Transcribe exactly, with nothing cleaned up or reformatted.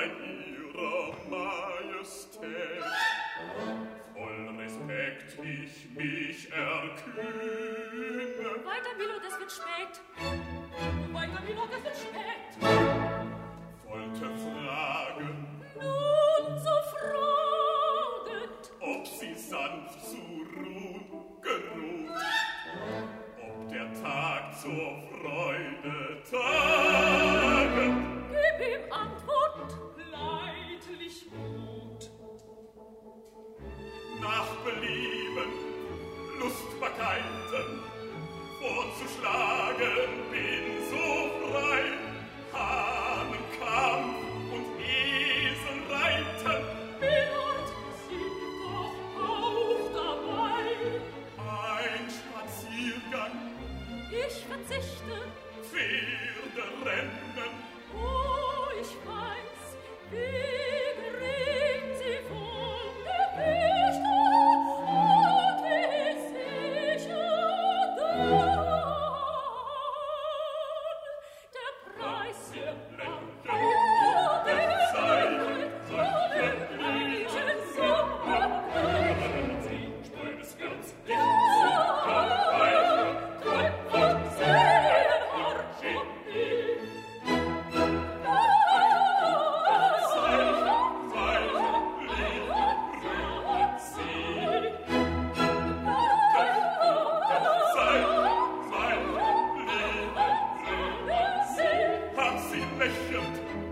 bei ihrer Majestät. Voll Respekt ich mich erkühne. Weiter, Milord, es wird spät. Weiter, Milord, es wird spät. Wollte fragen, nun so fraget, ob sie sanft zu ruhen geruht, ob der Tag zur Freude tage. Gib ihm Antwort, leidlich Mut. Nach Belieben, Lustbarkeiten vorzuschlagen bin so frei. Hahnenkampf und Eselreiten, Milord, sind doch auch dabei. ein Spaziergang, Ich verzichte, Pferderennen, oh, ich weiß, wie gering sie von Gewicht und wie sicher dann der Preis für Spreudes Herz, Hab sie lächelnd